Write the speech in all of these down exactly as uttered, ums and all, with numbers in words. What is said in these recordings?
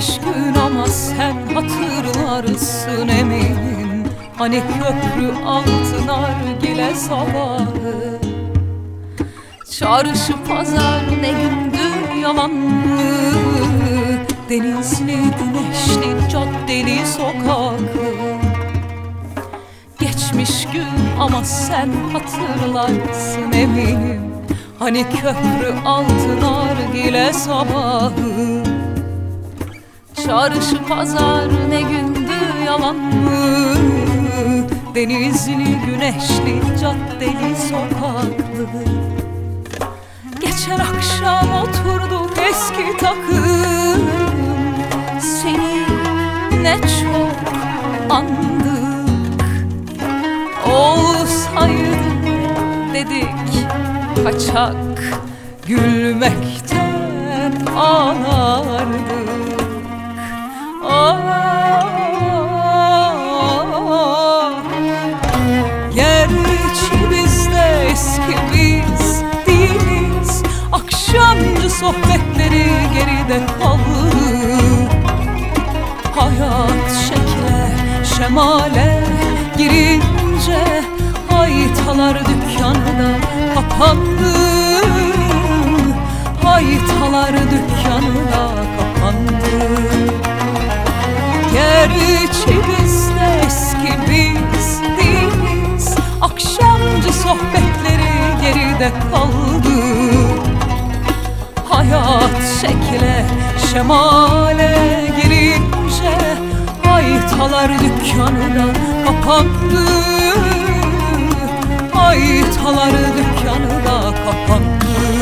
Geçmiş gün ama sen hatırlarsın eminim. Hani köprü altı nargile sabahı, çarşı pazar ne gündü yalan mı? Denizli güneşli caddeli sokakı. Geçmiş gün ama sen hatırlarsın eminim. Hani köprü altı nargile sabahı, çarşı pazar ne gündü yalan mı? Denizli güneşli caddeli sokaklı. Geçen akşam oturduk eski takım, seni ne çok andık. Olsaydı dedik kaçak, gülmekten ağlardık. Ah, gerçi biz de eski biz değiliz. Akşamcı sohbetleri geride kaldı. Hayat şekle şemale girince haytalar dükkanı da kapandı. Haytalar dükkanı da kapandı. Gerçi biz de eski biz değiliz. Akşamcı sohbetleri geride kaldı. Hayat şekle şemale girince haytalar dükkanı da kapandı. Haytalar dükkanı da kapandı.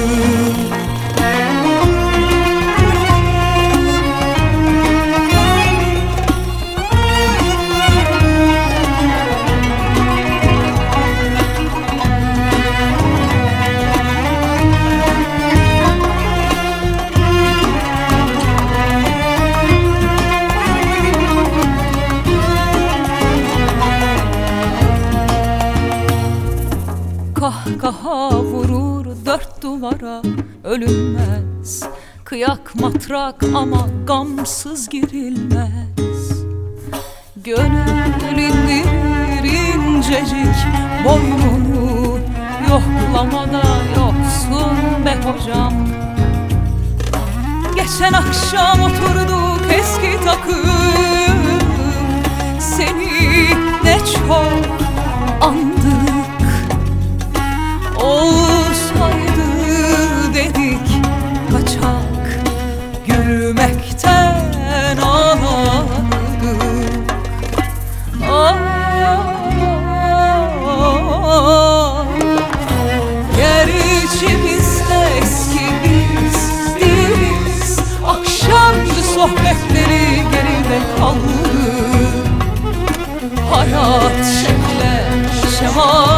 Kahkaha vurur dört duvara ölünmez. Kıyak matrak ama gamsız girilmez. Gönül indirir incecik boynunu, yoklamada yoksun be hocam. Geçen akşam oturduk eski takım, seni ne çok andık. Olsaydı dedik kaçak, gülmekten ağlardık. Ah, gerçi biz de eski biz değiliz. Akşamcı sohbetleri geride kaldı. Hayat şekle şemal